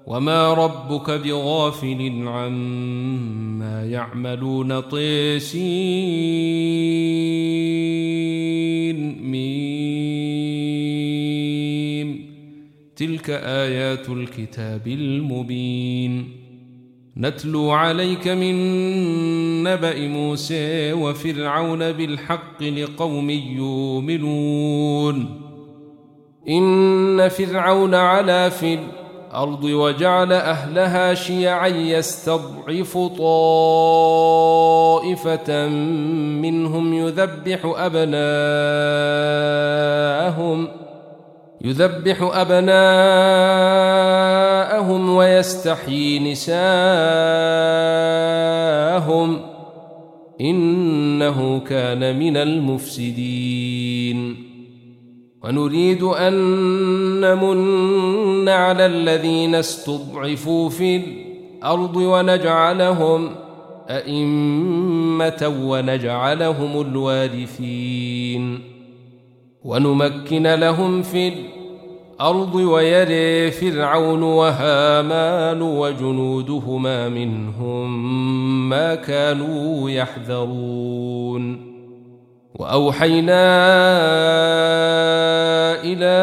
وما ربك بغافل عما يعملون طسين ميم تلك آيات الكتاب المبين نتلو عليك من نبأ موسى وفرعون بالحق لقوم يؤمنون إن فرعون علا في الأرض وجعل أهلها شيعا يستضعف طائفة منهم يذبح أبناءهم ويستحيي نساءهم إنه كان من المفسدين ونريد أن نمن على الذين استضعفوا في الأرض ونجعلهم أئمة ونجعلهم الوارثين ونمكن لهم في الأرض ويري فرعون وهامان وجنودهما منهم ما كانوا يحذرون وأوحينا إلى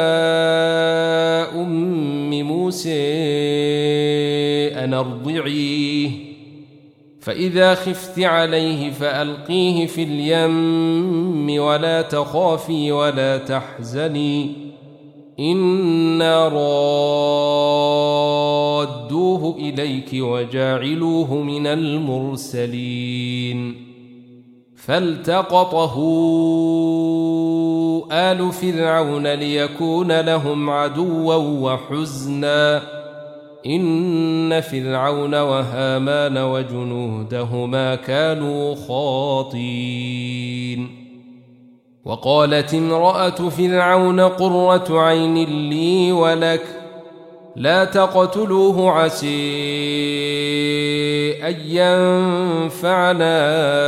أم موسى أن أرضعيه فإذا خفت عليه فألقيه في اليم ولا تخافي ولا تحزني إنا رادوه إليك وجاعلوه من المرسلين فالتقطه آل فرعون ليكون لهم عدوا وحزنا إن فرعون وهامان وجنودهما كانوا خاطئين وقالت امرأة فرعون قرة عين لي ولك لا تقتلوه عسى أن ينفعنا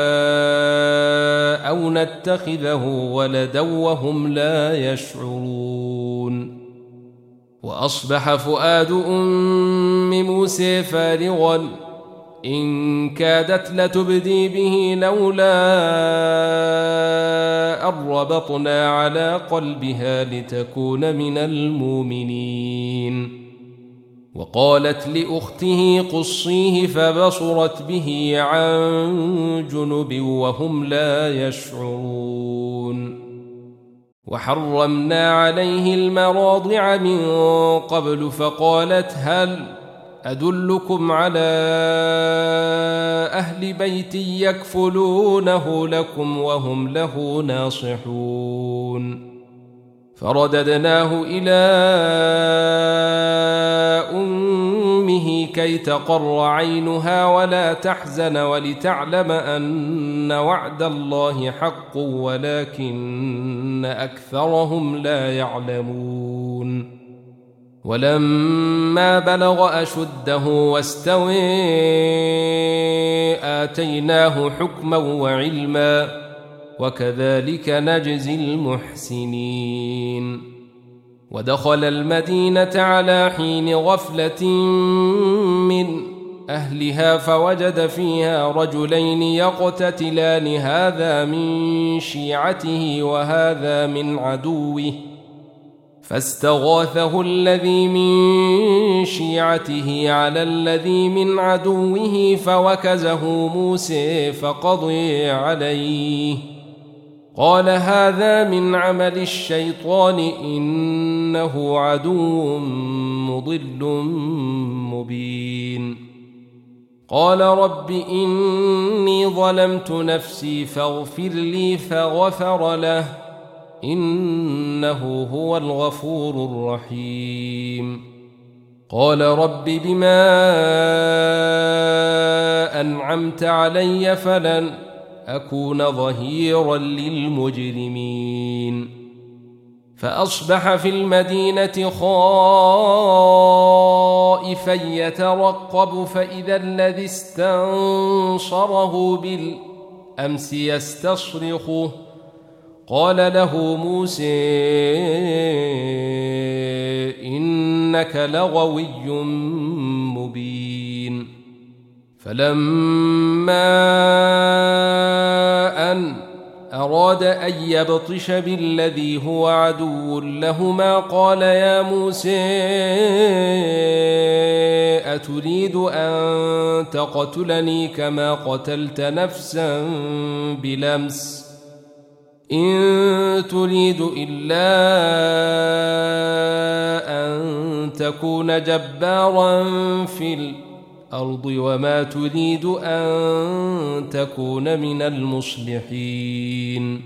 أو نتخذه ولدا وهم لا يشعرون وأصبح فؤاد أم موسى فارغا إن كادت لتبدي به لولا أن ربطنا على قلبها لتكون من المؤمنين وقالت لأخته قصيه فبصرت به عن جنب وهم لا يشعرون وحرمنا عليه المراضع من قبل فقالت هل أدلكم على أهل بيت يكفلونه لكم وهم له ناصحون فرددناه إلى أمه كي تقر عينها ولا تحزن ولتعلم أن وعد الله حق ولكن أكثرهم لا يعلمون ولما بلغ أشده واستوى آتيناه حكما وعلما وكذلك نجزي المحسنين ودخل المدينة على حين غفلة من أهلها فوجد فيها رجلين يقتتلان هذا من شيعته وهذا من عدوه فاستغاثه الذي من شيعته على الذي من عدوه فوكزه موسى فقضي عليه قال هذا من عمل الشيطان إنه عدو مضل مبين قال رب إني ظلمت نفسي فاغفر لي فغفر له إنه هو الغفور الرحيم قال رب بما أنعمت علي فلن أكون ظهيرا للمجرمين فأصبح في المدينة خائفا يترقب فإذا الذي استنصره بالأمس يستصرخه قال له موسى إن إنك لغوي مبين فلما أن أراد أن يبطش بالذي هو عدو لهما قال يا موسى أتريد أن تقتلني كما قتلت نفسا بلمس إن تريد إلا أن تكون جبارا في الأرض وما تريد أن تكون من المصلحين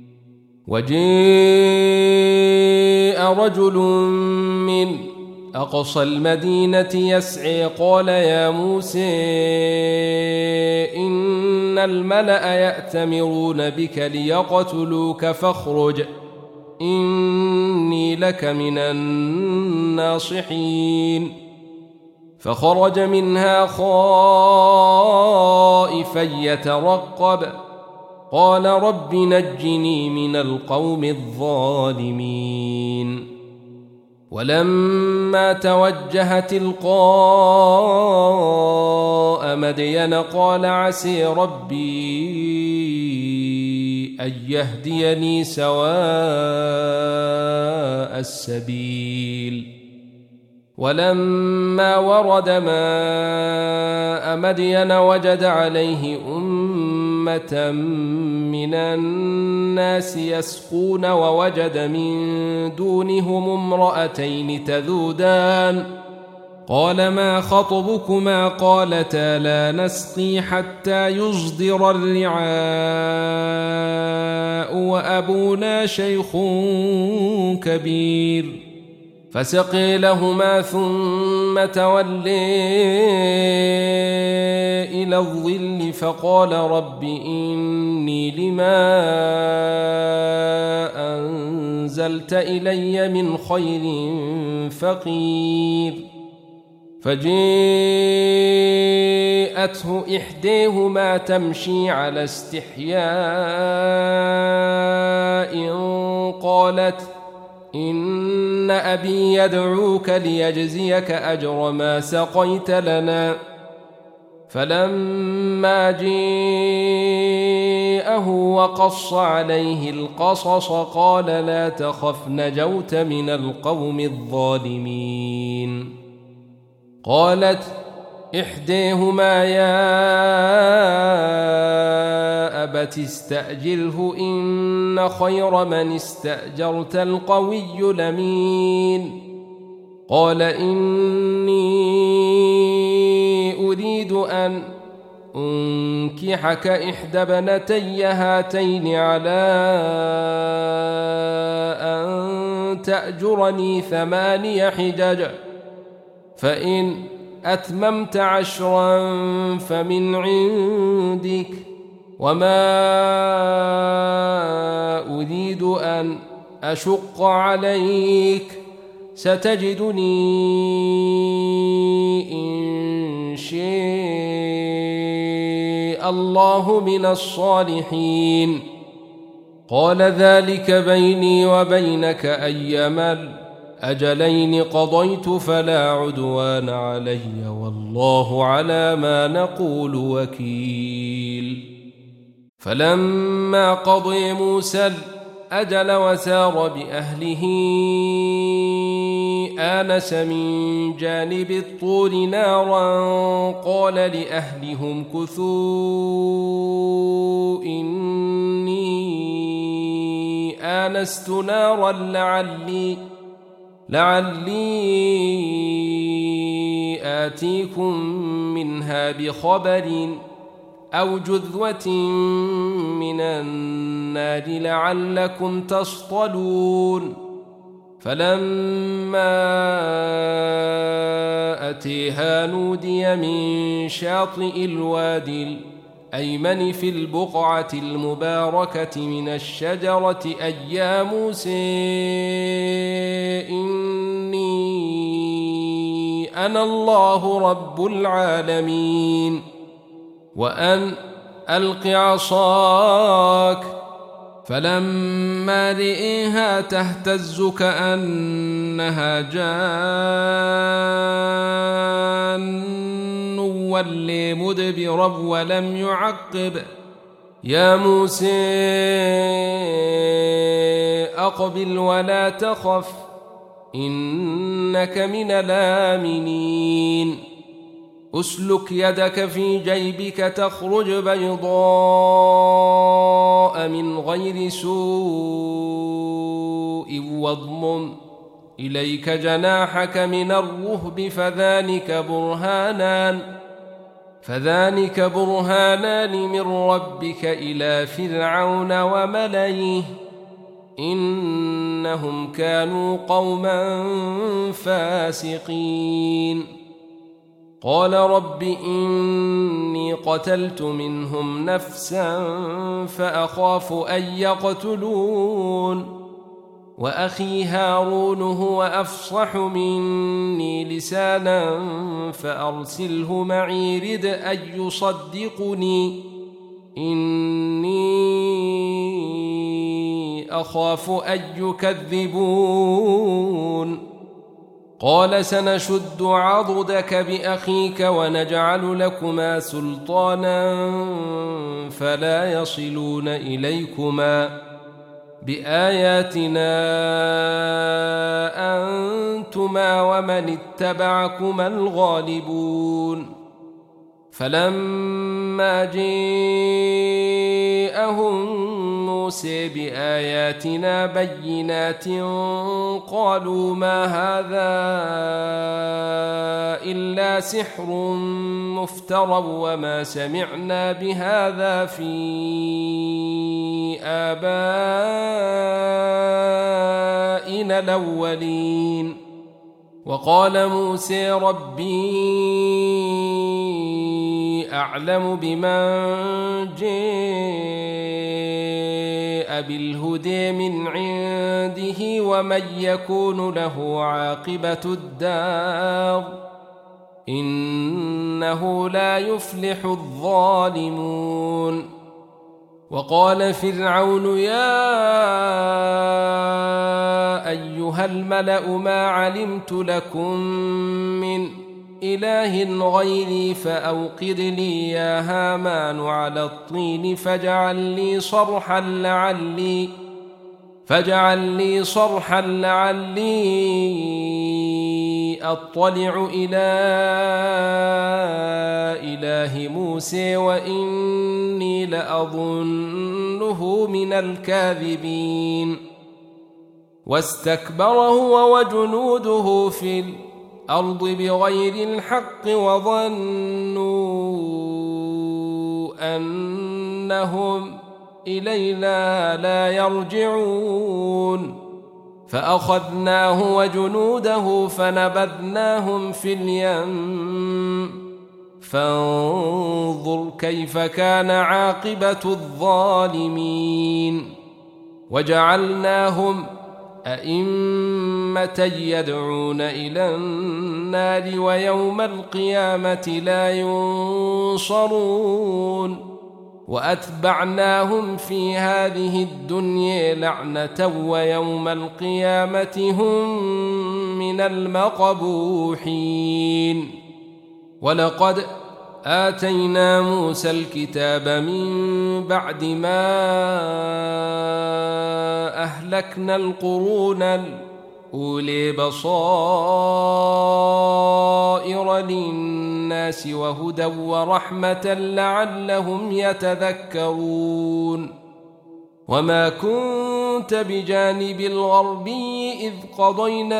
وجاء رجل من أقصى المدينة يسعي قال يا موسى إن الملأ يأتمرون بك ليقتلوك فاخرج إني لك من الناصحين فخرج منها خائفا يترقب قال رب نجني من القوم الظالمين ولما توجه تلقاء مدين قال عسى ربي أن يهديني سواء السبيل ولما ورد ماء مدين وجد عليه أمة من الناس يسقون ووجد من دونهم امرأتين تذودان قال ما خطبكما قالتا لا نسقي حتى يصدر الرعاء وأبونا شيخ كبير فسقي لهما ثم تولي إلى الظل فقال رب إني لما أنزلت إلي من خير فقير فجاءته إحداهما تمشي على استحياء قالت إن أبي يدعوك ليجزيك أجر ما سقيت لنا فلما جاءه وقص عليه القصص قال لا تخف نجوت من القوم الظالمين قالت إحداهما يا أبت استأجره إن خير من استأجرت القوي الأمين قال إني أريد أن أنكحك إحدى ابنتي هاتين على أن تأجرني 8 حجج فإن أتممت 10 فمن عندك وما أريد أن أشق عليك ستجدني إن شاء الله من الصالحين قال ذلك بيني وبينك أيما الأجلين قضيت فلا عدوان علي والله على ما نقول وكيل فلما قضي موسى الأجل وسار بأهله آنس من جانب الطور نارا قال لأهلهم كثوا إني آنست نارا لعلي آتيكم منها بخبر أو جذوة من النار لعلكم تصطلون فلما أتيها نودي من شاطئ الوادي الأيمن في البقعة المباركة من الشجرة أي يا موسى إني أنا الله رب العالمين وأن ألق عصاك فلما رئيها تهتز كأنها إنها جان ولي مدبرا ولم يعقب يا موسى أقبل ولا تخف إنك من الآمنين أسلك يدك في جيبك تخرج بيضاء من غير سوء واضمم إليك جناحك من الرهب فذلك برهانان من ربك إلى فرعون وملئه إنهم كانوا قوما فاسقين قال رب إني قتلت منهم نفسا فأخاف أن يقتلون وأخي هارون هو أفصح مني لسانا فأرسله معي رد أن يصدقني إني أخاف أن يكذبون قال سنشد عضدك بأخيك ونجعل لكما سلطانا فلا يصلون إليكما بآياتنا أنتما ومن اتبعكما الغالبون فلما جاءهم موسى بآياتنا بينات قالوا ما هذا إلا سحر مفترى وما سمعنا بهذا في آبائنا الأولين وقال موسى ربي أعلم بمن جاء بالهدى من عنده ومن يكون له عاقبة الدار إنه لا يفلح الظالمون وقال فرعون يا أيها الملأ ما علمت لكم من إله غيري فأوقد لي يا هامان على الطين فاجعل لي صرحا لعلي أطلع إلى إله موسى وإني لأظنه من الكاذبين واستكبر هو وجنوده في الأرض بغير الحق وظنوا أنهم إلينا لا يرجعون فأخذناه وجنوده فنبذناهم في اليم فانظر كيف كان عاقبة الظالمين وجعلناهم أئمة يدعون إلى النار ويوم القيامة لا ينصرون وأتبعناهم في هذه الدنيا لعنة ويوم القيامة هم من المقبوحين ولقد آتينا موسى الكتاب من بعد ما أهلكنا القرون الأولي بصائر للناس وهدى ورحمة لعلهم يتذكرون وما كنت بجانب الغربي إذ قضينا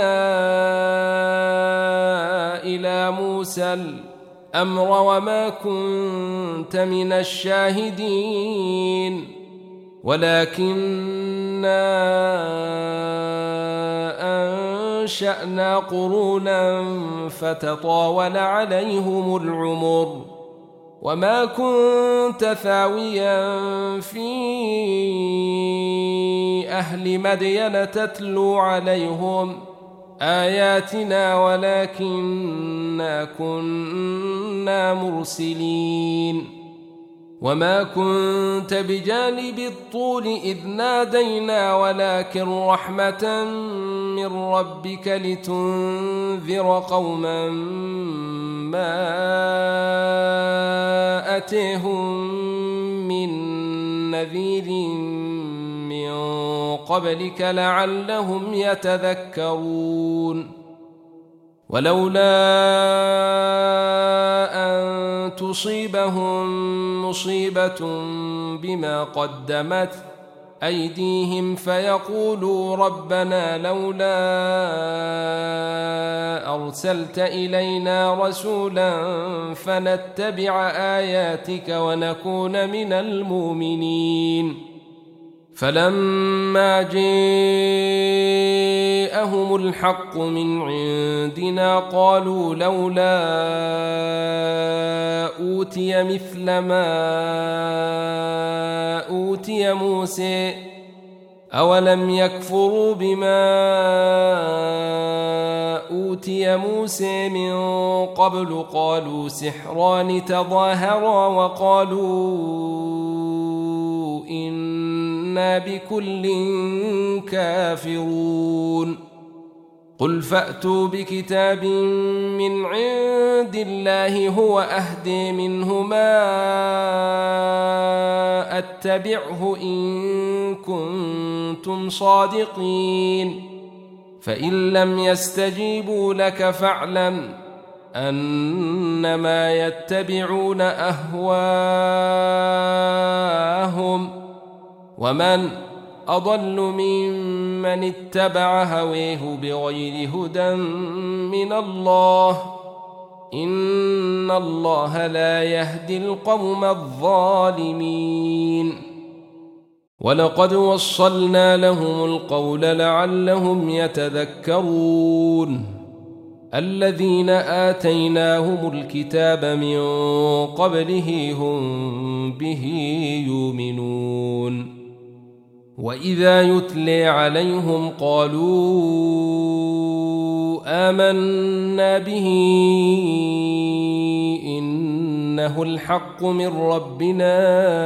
إلى موسى الأمر وما كنت من الشاهدين ولكننا أنشأنا قرونا فتطاول عليهم العمر وما كنت ثاويا في أهل مدين تتلو عليهم آياتنا ولكننا كنا مرسلين وما كنت بجانب الطور إذ نادينا ولكن رحمة من ربك لتنذر قوما ما أتيهم من نذير من قبلك لعلهم يتذكرون ولولا أن تصيبهم مصيبة بما قدمت أيديهم فيقولوا ربنا لولا أرسلت إلينا رسولا فنتبع آياتك ونكون من المؤمنين فلما جاءهم الحق من عندنا قالوا لولا أوتي مثل ما أوتي موسى أولم يكفروا بما أوتي موسى من قبل قالوا سحران تظاهرا وقالوا إنا بكل كافرون قل فأتوا بكتاب من عند الله هو أهدي منه ما أتبعه إن كنتم صادقين فإن لم يستجيبوا لك فاعلم أنما يتبعون أهواءهم ومن أضل ممن اتبع هويه بغير هدى من الله إن الله لا يهدي القوم الظالمين ولقد وصلنا لهم القول لعلهم يتذكرون الذين آتيناهم الكتاب من قبله هم به يؤمنون وإذا يتلي عليهم قالوا آمنا به إنه الحق من ربنا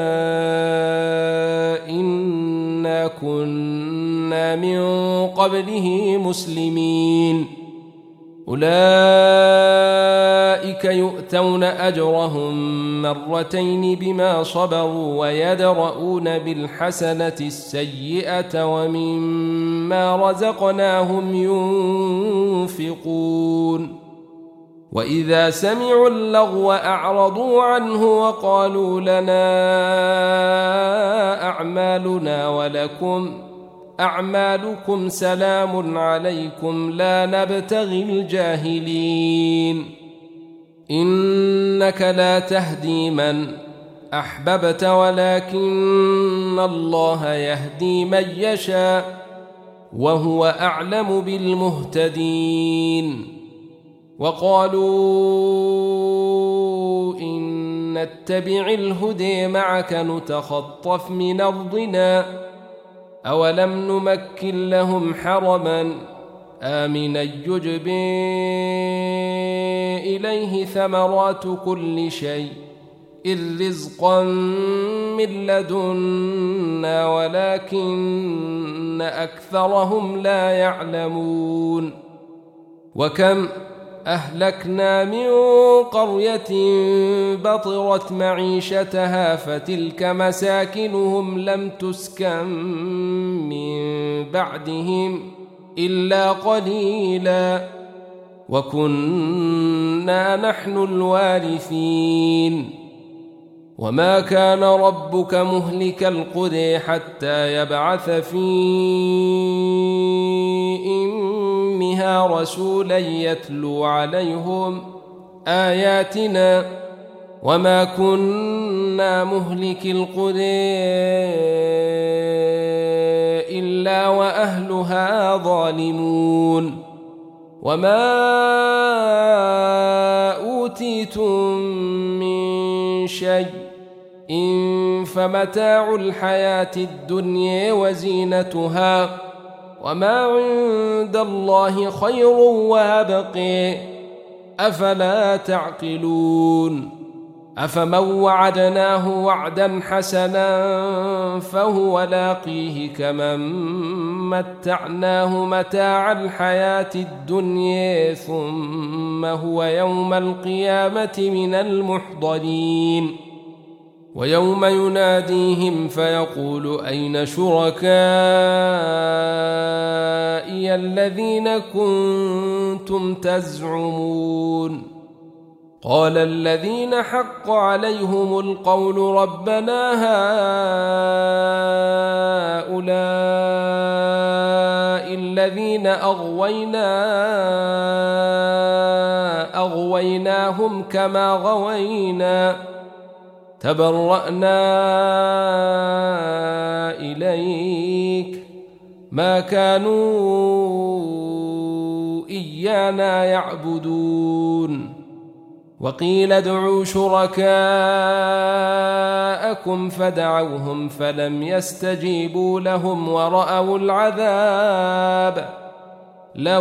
إنا كنا من قبله مسلمين أولئك يؤتون أجرهم مرتين بما صبروا ويدرؤون بالحسنة السيئة ومما رزقناهم ينفقون وإذا سمعوا اللغو أعرضوا عنه وقالوا لنا أعمالنا ولكم أعمالكم سلام عليكم لا نبتغي الجاهلين إنك لا تهدي من أحببت ولكن الله يهدي من يشاء وهو أعلم بالمهتدين وقالوا إن نتبع الهدى معك نتخطف من أرضنا أولم نمكن لهم حرما آمنا يجبى إليه ثمرات كل شيء إذ رزقا من لدنا ولكن أكثرهم لا يعلمون وكم أهلكنا من قرية بطرت معيشتها فتلك مساكنهم لم تسكن من بعدهم إلا قليلا وكنا نحن الوارثين وما كان ربك مهلك القرى حتى يبعث في أمها رسولا يتلو عليهم آياتنا وما كنا مهلك القرى إلا وأهلها ظالمون وما أوتيتم من شيء إن فمتاع الحياة الدنيا وزينتها وما عند الله خير وأبقى أفلا تعقلون أفمن وعدناه وعدا حسنا فهو لاقيه كمن متعناه متاع الحياة الدنيا ثم هو يوم القيامة من المحضرين ويوم يناديهم فيقول أين شركائي الذين كنتم تزعمون قال الذين حق عليهم القول ربنا هؤلاء الذين أغويناهم كما غوينا تبرأنا إليك ما كانوا إيانا يعبدون وقيل ادعوا شركاءكم فدعوهم فلم يستجيبوا لهم ورأوا العذاب لو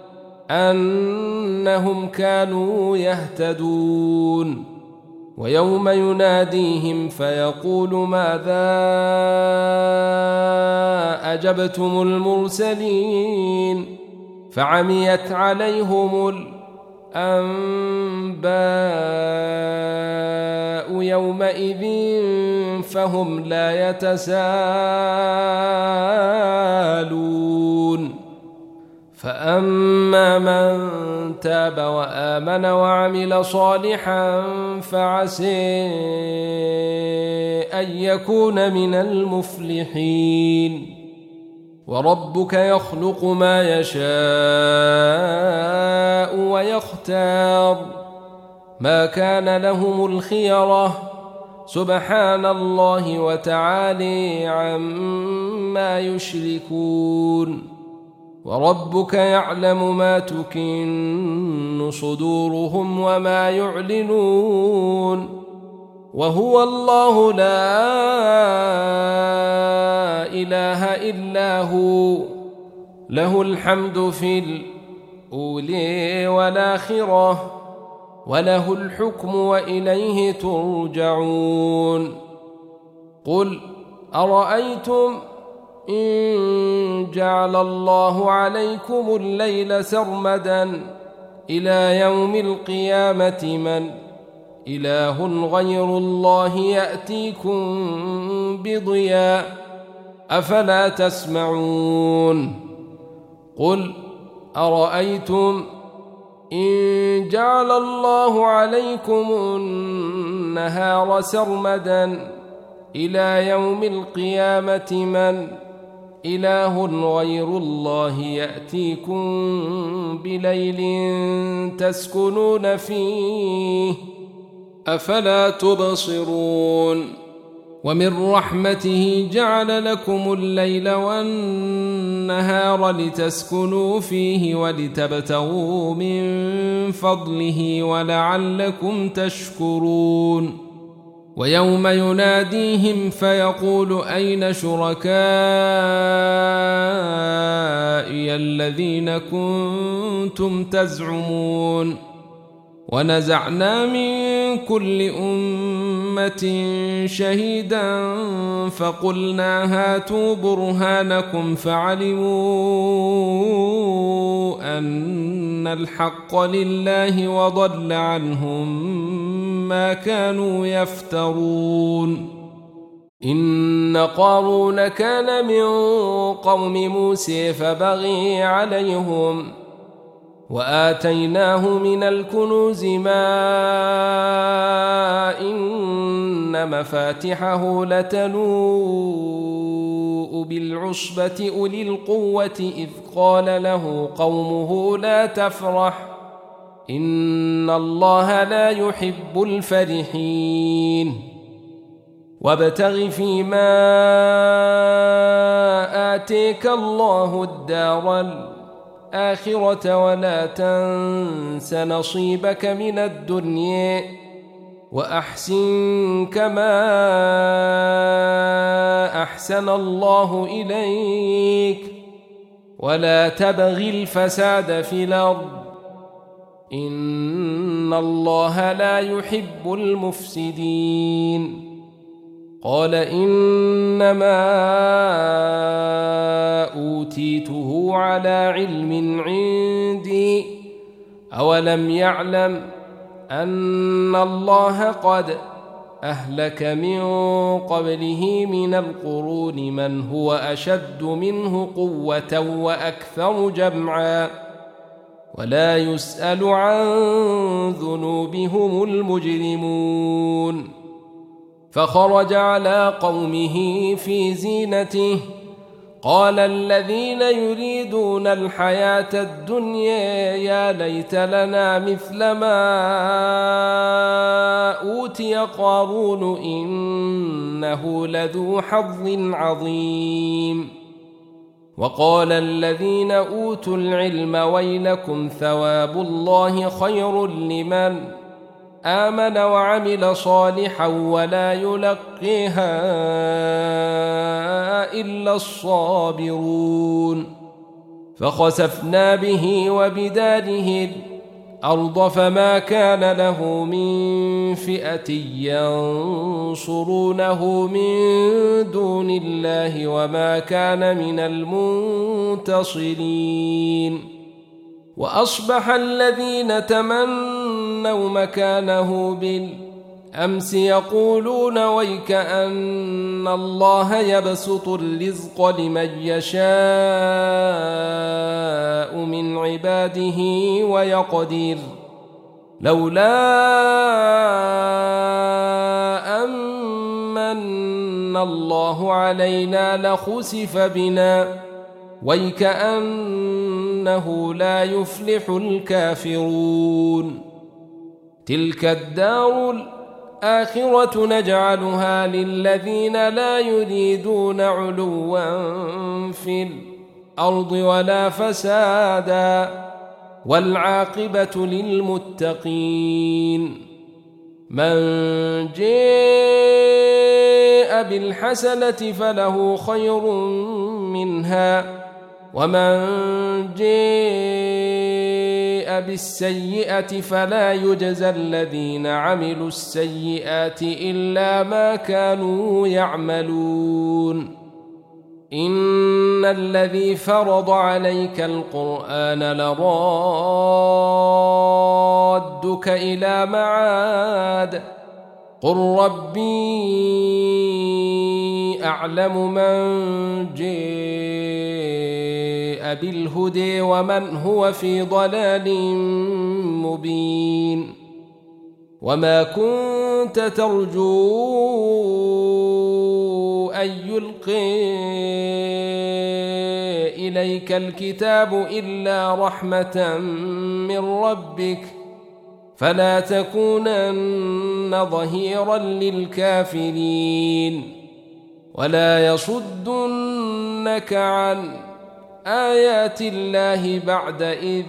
أنهم كانوا يهتدون ويوم يناديهم فيقول ماذا أجبتم المرسلين فعميت عليهم الأنباء يومئذ فهم لا يتساءلون فأما من تاب وآمن وعمل صالحا فعسى أن يكون من المفلحين وربك يخلق ما يشاء ويختار ما كان لهم الخيرة سبحان الله وتعالى عما يشركون وربك يعلم ما تكن صدورهم وما يعلنون وهو الله لا إله إلا هو له الحمد في الأولى والآخرة وله الحكم وإليه ترجعون قل أرأيتم إن جعل الله عليكم الليل سرمدا إلى يوم القيامة من إله غير الله يأتيكم بضياء أفلا تسمعون قل أرأيتم إن جعل الله عليكم النهار سرمدا إلى يوم القيامة من إله غير الله يأتيكم بليل تسكنون فيه أفلا تبصرون ومن رحمته جعل لكم الليل والنهار لتسكنوا فيه ولتبتغوا من فضله ولعلكم تشكرون ويوم يناديهم فيقول أين شركائي الذين كنتم تزعمون ونزعنا من كل أمة شهيدا فقلنا هاتوا برهانكم فعلموا أن الحق لله وضل عنهم ما كانوا يفترون إن قارون كان من قوم موسى فبغي عليهم وآتيناه من الكنوز ما إن مفاتحه لتنوء بالعصبة أولي القوة إذ قال له قومه لا تفرح إن الله لا يحب الفرحين وابتغ فيما آتيك الله الدار الآخرة ولا تنس نصيبك من الدنيا وأحسن كما أحسن الله إليك ولا تبغ الفساد في الأرض إن الله لا يحب المفسدين قال إنما أوتيته على علم عندي أولم يعلم أن الله قد أهلك من قبله من القرون من هو أشد منه قوة وأكثر جمعا ولا يسأل عن ذنوبهم المجرمون فخرج على قومه في زينته قال الذين يريدون الحياة الدنيا يا ليت لنا مثل ما أوتي قارون إنه لذو حظ عظيم وقال الذين أوتوا العلم ويلكم ثواب الله خير لمن آمن وعمل صالحا ولا يلقيها إلا الصابرون فخسفنا به وبداره الأرض فما كان له من فئة ينصرونه من دون الله وما كان من المنتصرين وأصبح الذين تمنوا مكانه بالأمس يقولون ويك أن الله يبسط الرزق لمن يشاء من عباده ويقدر لولا أمن الله علينا لخسف بنا ويكأنه لا يفلح الكافرون تلك الدار الآخرة نجعلها للذين لا يريدون علوا في الأرض ولا فسادا والعاقبة للمتقين من جاء بالحسنة فله خير منها ومن جاء بالسيئة فلا يجزى الذين عملوا السيئات إلا ما كانوا يعملون إن الذي فرض عليك القرآن لرادك إلى معاد قل ربي أعلم من جاء بالهدى ومن هو في ضلال مبين وما كنت ترجو أن يلقي إليك الكتاب إلا رحمة من ربك فلا تكونن ظهيرا للكافرين ولا يصدنك عن آيات الله بعد إذ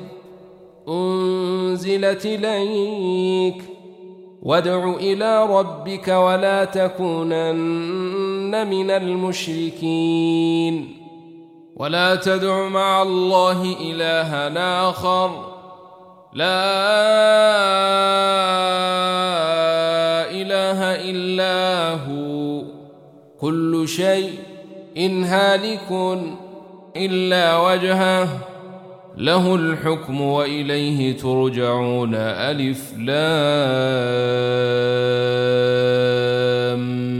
أنزلت إليك وادع إلى ربك ولا تكونن من المشركين ولا تدع مع الله إلها آخر لا إله إلا هو كل شيء هالك إلا وجهه له الحكم وإليه ترجعون ألف لام